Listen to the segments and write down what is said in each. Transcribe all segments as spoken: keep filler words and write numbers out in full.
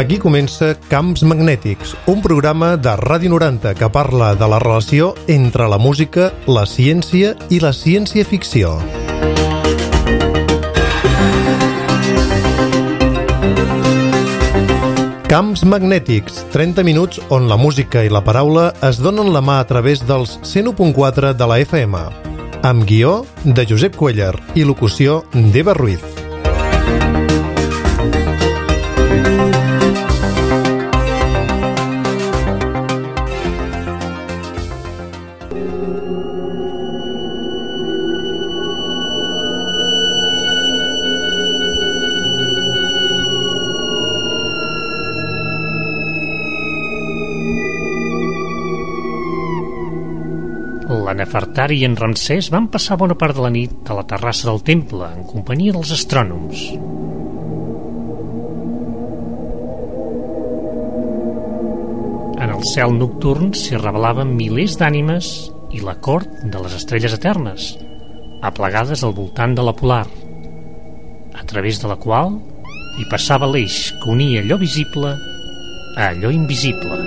Aquí comença Camps Magnètics, un programa de Ràdio noranta que parla de la relació entre la música, la ciència i la ciència-ficció. Camps Magnètics, trenta minuts on la música i la paraula es donen la mà a través dels cent u punt quatre de la F M. Amb guió de Josep Cuéllar i locució d'Eva Ruiz. La Nefertari i en Ramsès van passar bona part de la nit a la terrassa del temple en companyia dels astrònoms. En el cel nocturn s'hi revelaven milers d'ànimes i la cort de les estrelles eternes, aplegades al voltant de la polar, a través de la qual hi passava l'eix que unia allò visible a allò invisible.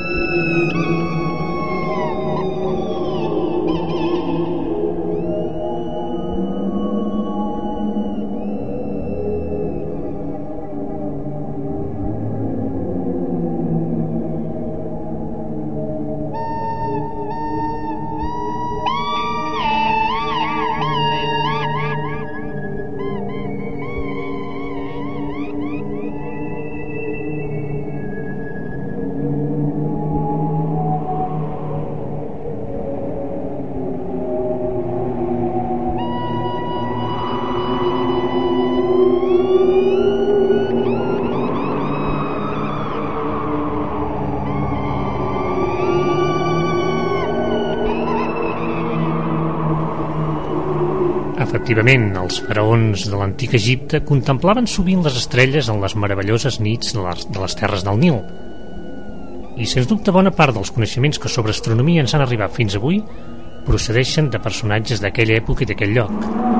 Efectivament, els faraons de l'antic Egipte contemplaven sovint les estrelles en les meravelloses nits de les, de les terres del Nil. I, sens dubte, bona part dels coneixements que sobre astronomia ens han arribat fins avui procedeixen de personatges d'aquella època i d'aquell lloc.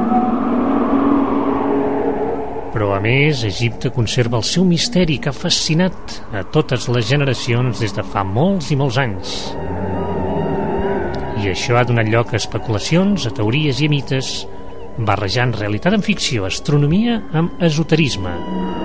Però, a més, Egipte conserva el seu misteri que ha fascinat a totes les generacions des de fa molts i molts anys. I això ha donat lloc a especulacions, a teories i a mites, barrejant realitat en ficció, astronomia amb esoterisme.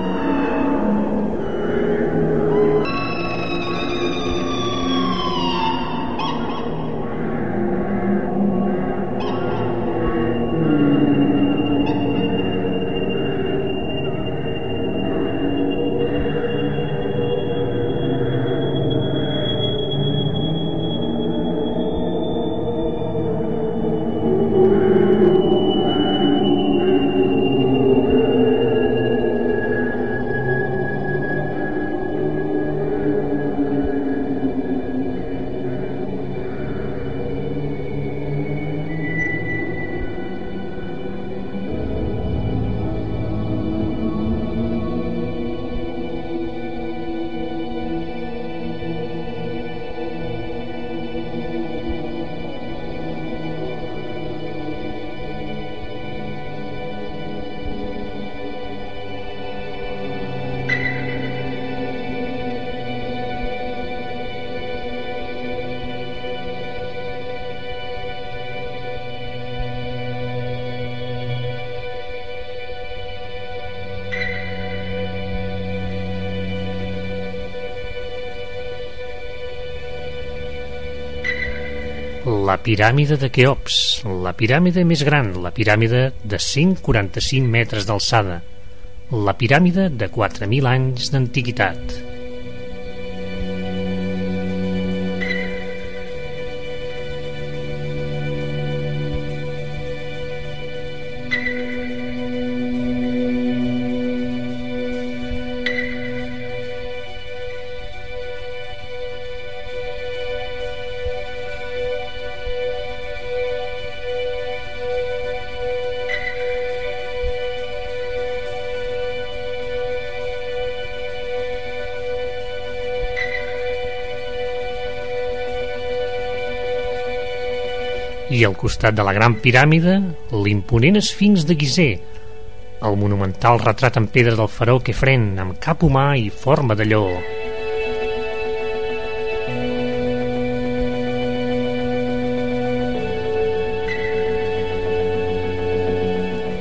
La piràmide de Keops, la piràmide més gran, la piràmide de cent quaranta-cinc metres d'alçada, la piràmide de quatre mil anys d'antiguitat. I al costat de la gran piràmide, l'imponent esfinx de Gizeh, el monumental retrat en pedra del faraó Kefren amb cap humà i forma de lleó.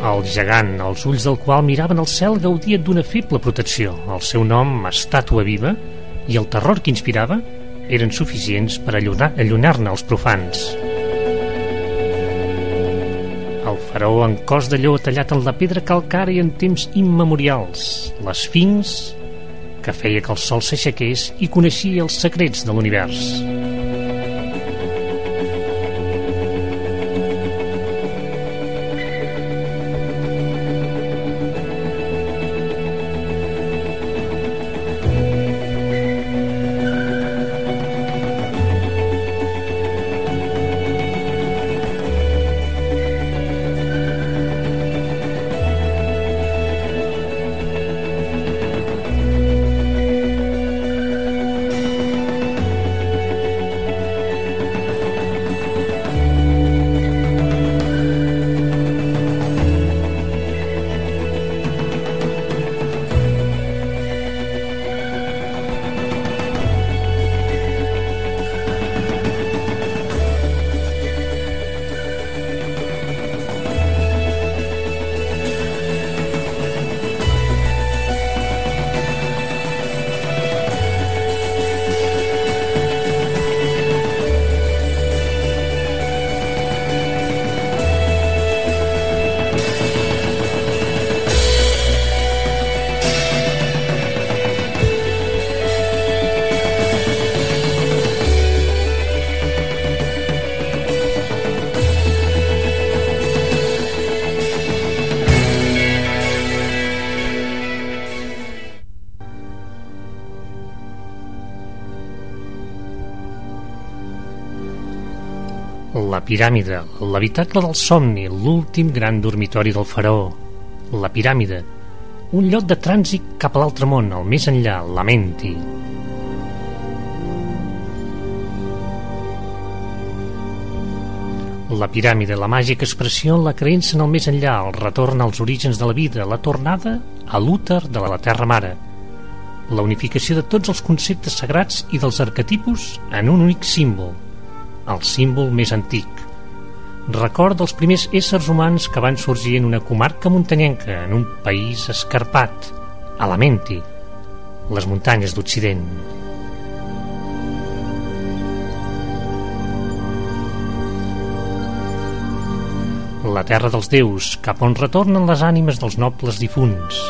El gegant, els ulls del qual miraven el cel, gaudia d'una feble protecció. El seu nom, estàtua viva, i el terror que inspirava eren suficients per allunyar-ne els profans. El faraó en cos de lleó tallat en la pedra calcària en temps immemorials, l'esfinx que feia que el sol s'aixequés i coneixia els secrets de l'univers. La piràmide, l'habitacle del somni, l'últim gran dormitori del faraó. La piràmide, un lloc de trànsit cap a l'altre món, al més enllà, la Menti. La piràmide, la màgica expressió en la creença en el més enllà, el retorn als orígens de la vida, la tornada a l'úter de la Terra Mare, la unificació de tots els conceptes sagrats i dels arquetipus en un únic símbol, el símbol més antic, record dels primers éssers humans que van sorgir en una comarca muntanyenca, en un país escarpat, a la Menti, les muntanyes d'Occident. La terra dels déus, cap on retornen les ànimes dels nobles difunts.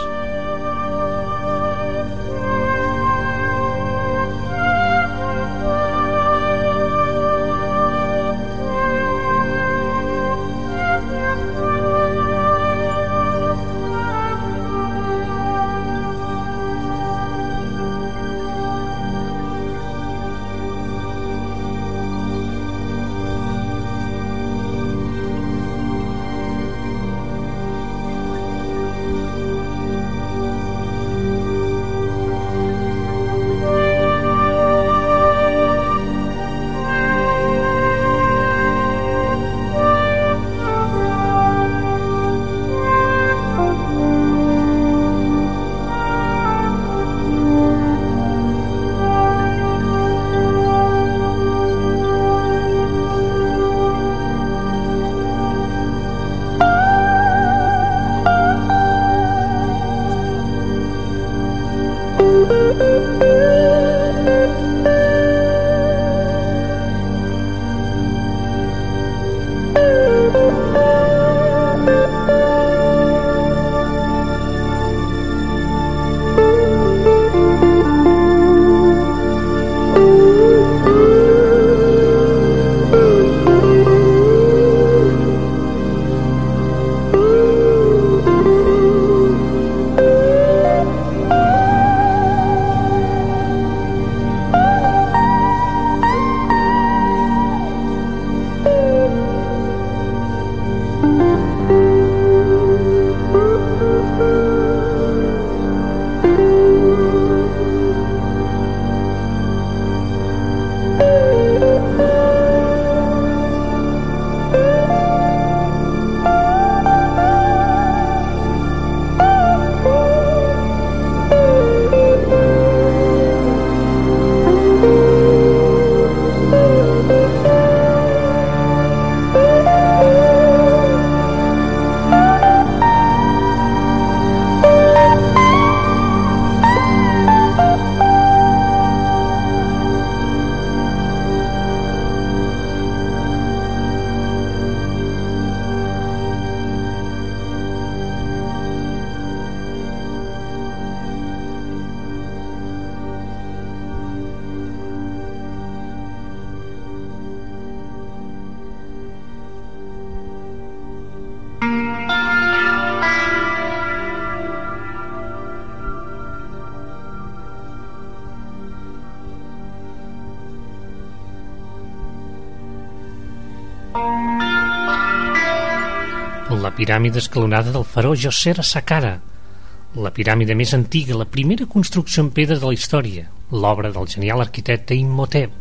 la piràmide escalonada del faraó Djoser a Saqqara, la piràmide més antiga, la primera construcció en pedra de la història, l'obra del genial arquitecte Imhotep.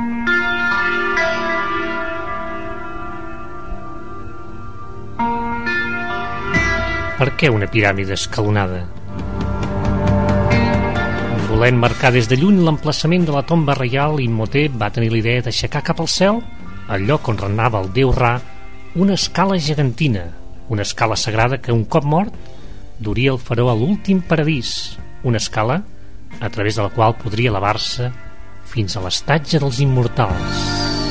Per què una piràmide escalonada? Volent marcar des de lluny l'emplaçament de la tomba reial, Imhotep va tenir la idea d'aixecar cap al cel, al lloc on regnava el déu Ra, una escala gegantina, una escala sagrada que un cop mort duria el faraó a l'últim paradís, una escala a través de la qual podria elevar-se fins a l'estatge dels immortals.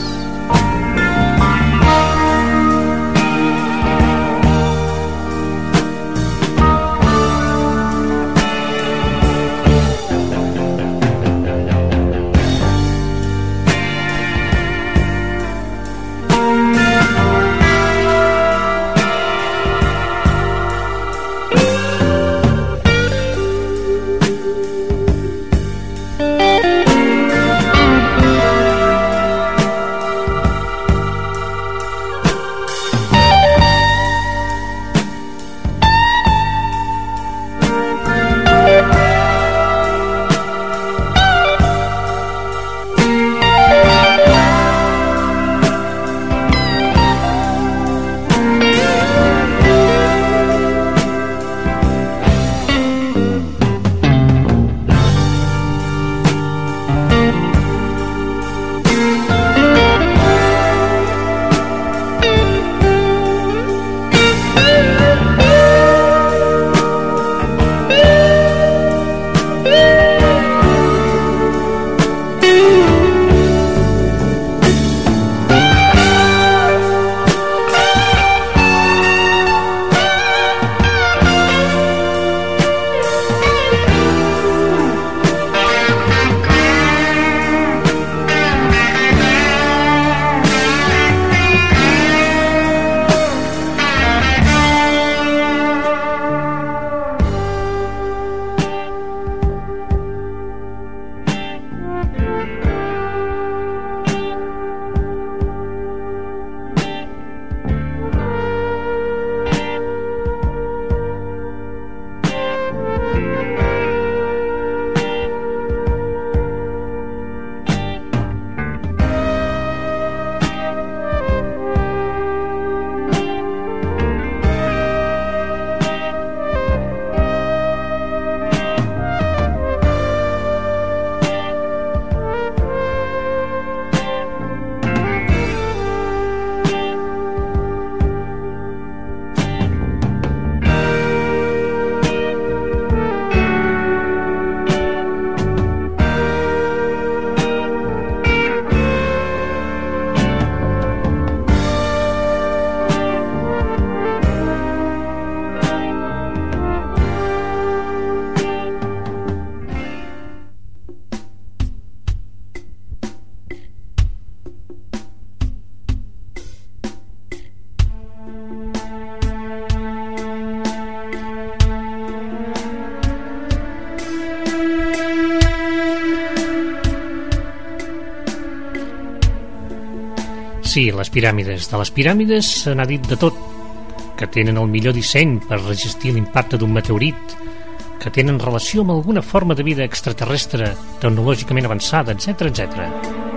Sí, les piràmides. De les piràmides se n'ha dit de tot, que tenen el millor disseny per resistir l'impacte d'un meteorit, que tenen relació amb alguna forma de vida extraterrestre tecnològicament avançada, etcètera, etcètera.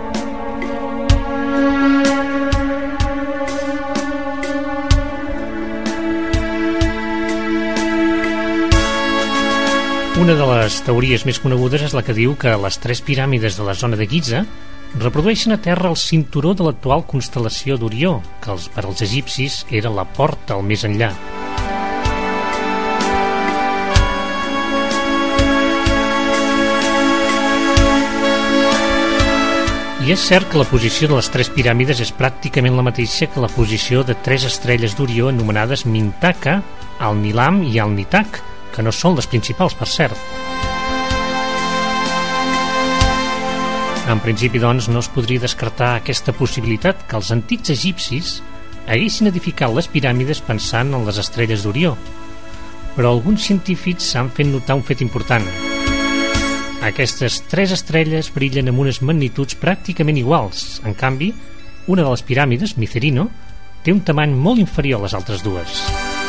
Una de les teories més conegudes és la que diu que les tres piràmides de la zona de Giza reprodueixen a terra el cinturó de l'actual constel·lació d'Orió, que els, per als egipcis era la porta al més enllà. I és cert que la posició de les tres piràmides és pràcticament la mateixa que la posició de tres estrelles d'Orió anomenades Mintaka, Al-Nilam i Al-Nitak, que no són les principals, per cert. En principi, doncs, no es podria descartar aquesta possibilitat que els antics egipcis haguessin edificat les piràmides pensant en les estrelles d'Orió. Però alguns científics s'han fet notar un fet important. Aquestes tres estrelles brillen amb unes magnituds pràcticament iguals. En canvi, una de les piràmides, Micerino, té un tamany molt inferior a les altres dues.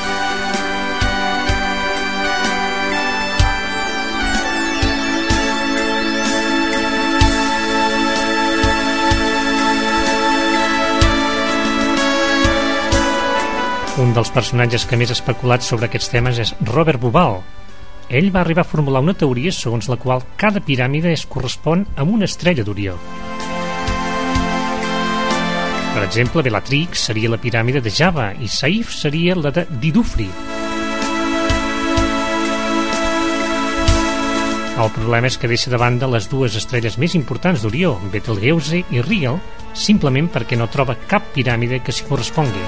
Un dels personatges que més ha especulat sobre aquests temes és Robert Bauval. Ell va arribar a formular una teoria segons la qual cada piràmide es correspon amb una estrella d'Orió. Per exemple, Bellatrix seria la piràmide de Java i Saif seria la de Didufri. El problema és que deixa de banda les dues estrelles més importants d'Orió, Betelgeuse i Rigel, simplement perquè no troba cap piràmide que s'hi correspongui.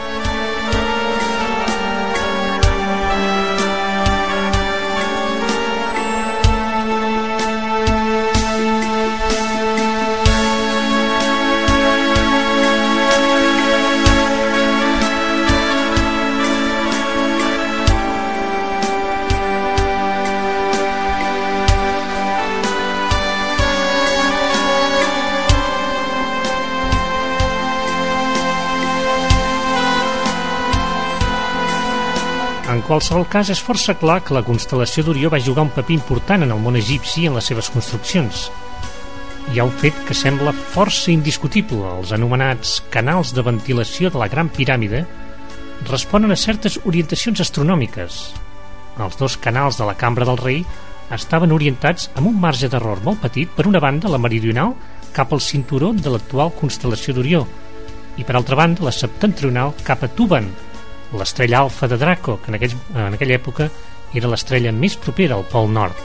En qualsevol cas, és força clar que la constel·lació d'Orió va jugar un paper important en el món egipci en les seves construccions. Hi ha un fet que sembla força indiscutible. Els anomenats canals de ventilació de la Gran Piràmide responen a certes orientacions astronòmiques. Els dos canals de la cambra del rei estaven orientats amb un marge d'error molt petit, per una banda la meridional cap al cinturó de l'actual constel·lació d'Orió i per altra banda la septentrional cap a Tuban, l'estrella alfa de Draco, que en, aquell, en aquella època era l'estrella més propera al Pol Nord.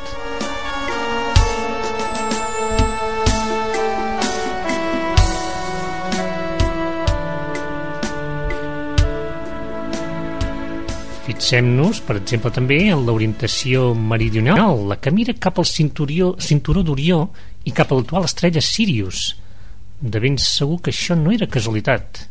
Fixem-nos, per exemple, també en l'orientació meridional, la que mira cap al cinturó, cinturó d'Orió i cap a l'actual estrella Sirius. De ben segur que això no era casualitat.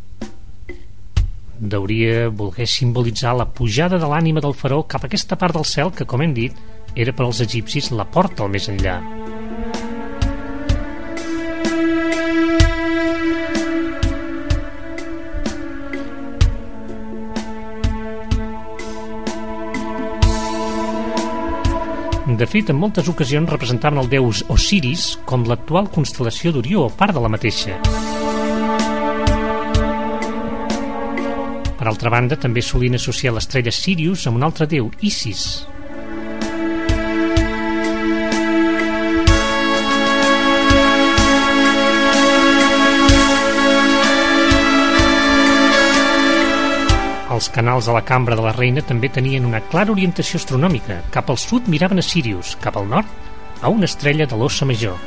Deuria voler simbolitzar la pujada de l'ànima del faraó cap a aquesta part del cel que, com hem dit, era per als egipcis la porta al més enllà. De fet, en moltes ocasions representaven el déu Osiris com l'actual constel·lació d'Orió o part de la mateixa. Per altra banda, també solien associar l'estrella Sirius amb un altre déu, Isis. Els canals de la cambra de la reina també tenien una clara orientació astronòmica. Cap al sud miraven a Sirius, cap al nord a una estrella de l'Ossa Major.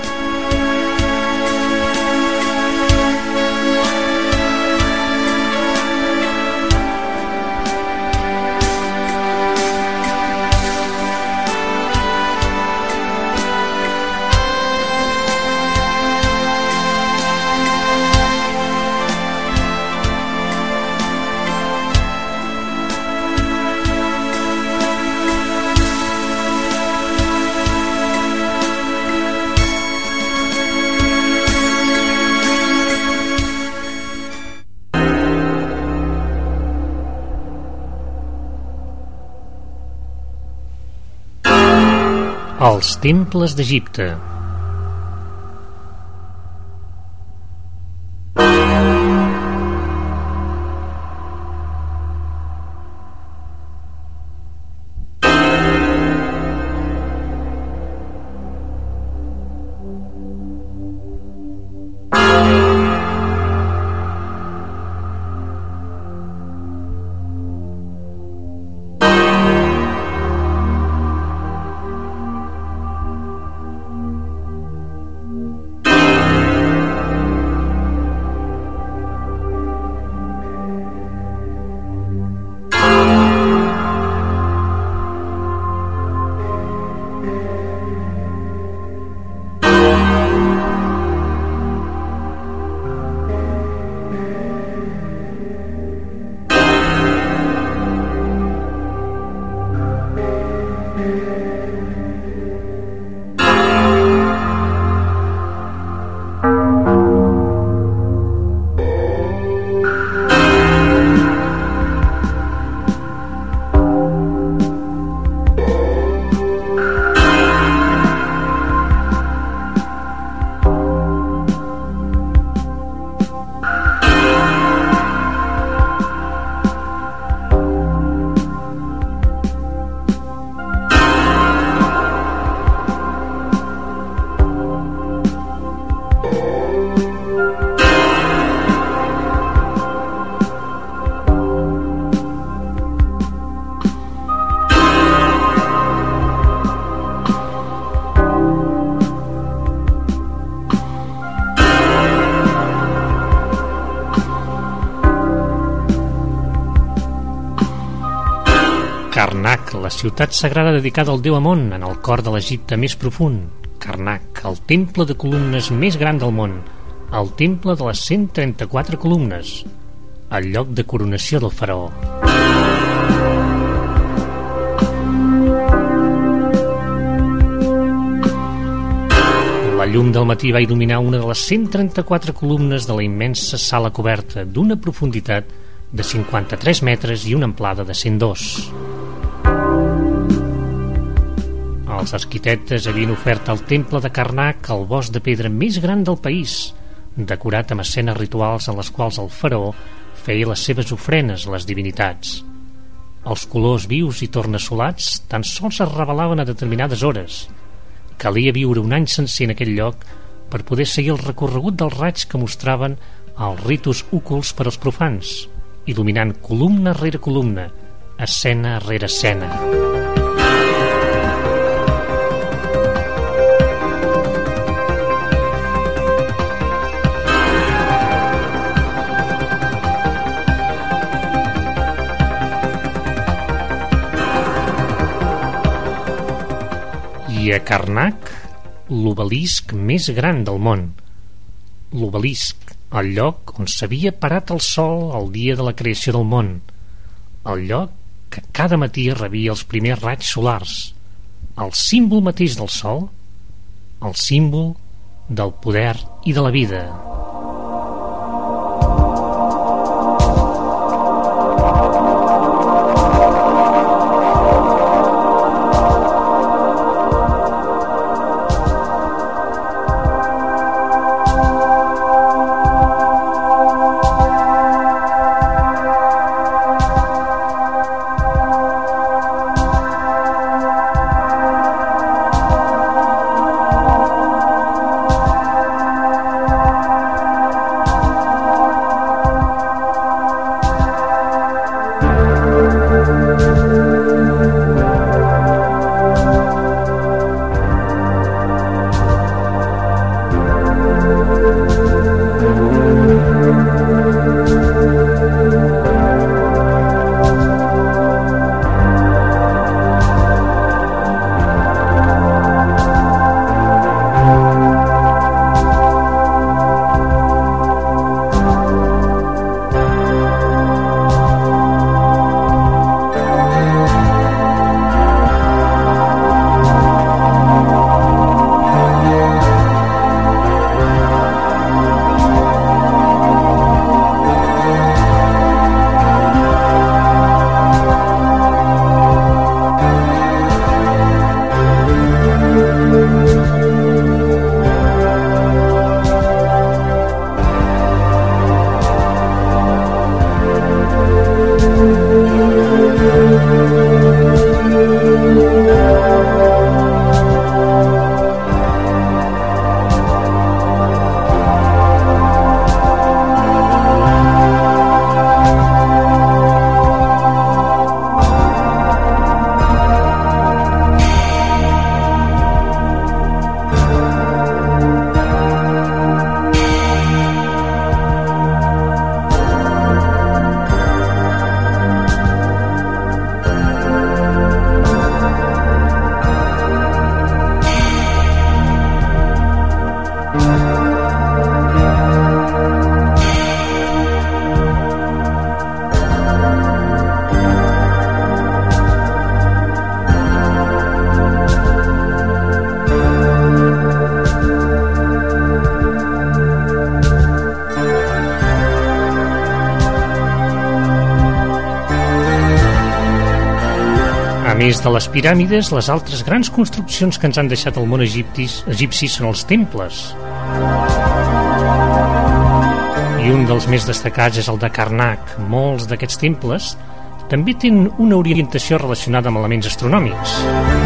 Els temples d'Egipte. Karnak, la ciutat sagrada dedicada al déu Amon, en el cor de l'Egipte més profund. Karnak, el temple de columnes més gran del món, el temple de les cent trenta-quatre columnes, el lloc de coronació del faraó. La llum del matí va il·luminar una de les cent trenta-quatre columnes de la immensa sala coberta, d'una profunditat de cinquanta-tres metres i una amplada de cent dos. Els arquitectes havien ofert al temple de Karnak el bosc de pedra més gran del país, decorat amb escenes rituals en les quals el faraó feia les seves ofrenes a les divinitats. Els colors vius i tornassolats tan sols es revelaven a determinades hores. Calia viure un any sencer en aquell lloc per poder seguir el recorregut dels raigs que mostraven els ritus ocults per als profans, il·luminant columna rere columna, escena rere escena. I a Karnak, l'obelisc més gran del món. L'obelisc, el lloc on s'havia parat el sol el dia de la creació del món, el lloc que cada matí rebia els primers raigs solars, el símbol mateix del sol, el símbol del poder i de la vida. A més de les piràmides, les altres grans construccions que ens han deixat el món egipcis, egipci són els temples. I un dels més destacats és el de Karnak. Molts d'aquests temples també tenen una orientació relacionada amb elements astronòmics.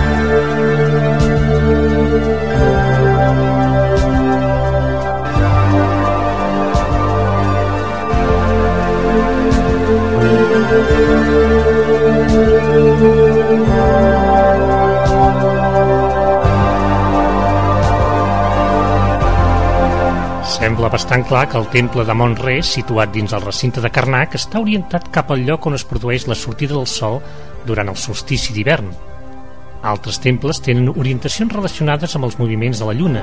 Sembla bastant clar que el temple d'Amon-Re, situat dins el recinte de Karnak, està orientat cap al lloc on es produeix la sortida del sol durant el solstici d'hivern. Altres temples tenen orientacions relacionades amb els moviments de la lluna.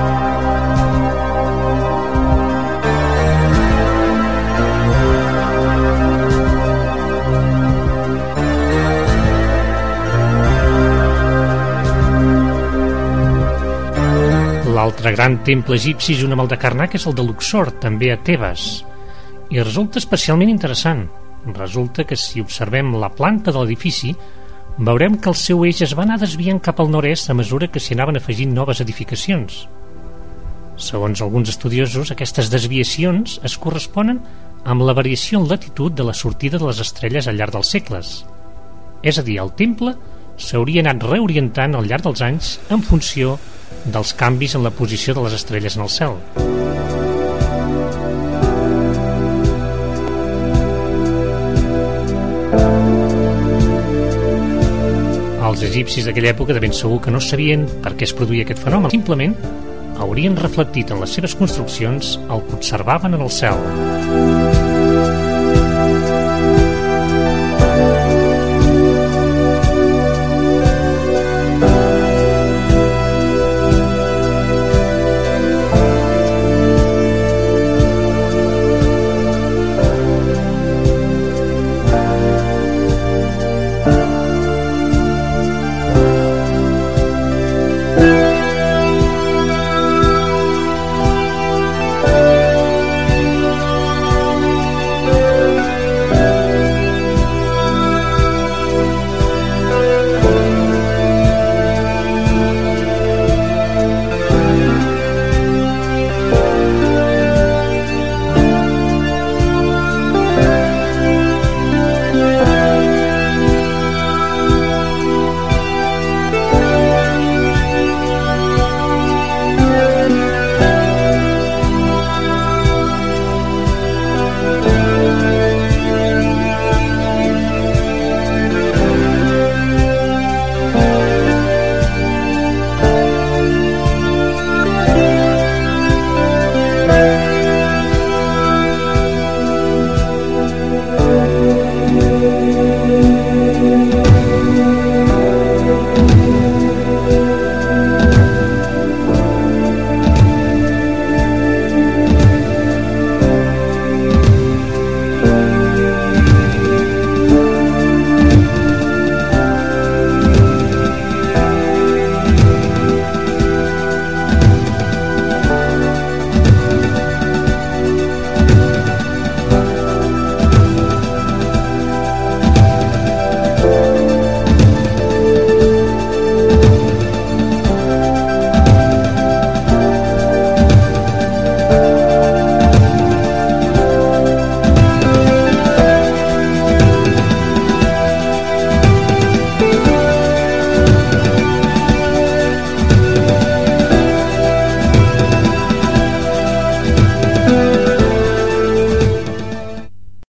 L'altre gran temple egipci junt amb el de Karnak és el de Luxor, també a Tebes. I resulta especialment interessant. Resulta que si observem la planta de l'edifici, veurem que el seu eix es va anar desviant cap al nord-est a mesura que s'hi anaven afegint noves edificacions. Segons alguns estudiosos, aquestes desviacions es corresponen amb la variació en latitud de la sortida de les estrelles al llarg dels segles. És a dir, el temple s'hauria anat reorientant al llarg dels anys en funció dels canvis en la posició de les estrelles en el cel. Els egipcis d'aquella època de ben segur que no sabien per què es produïa aquest fenomen. Simplement haurien reflectit en les seves construccions el que observaven en el cel.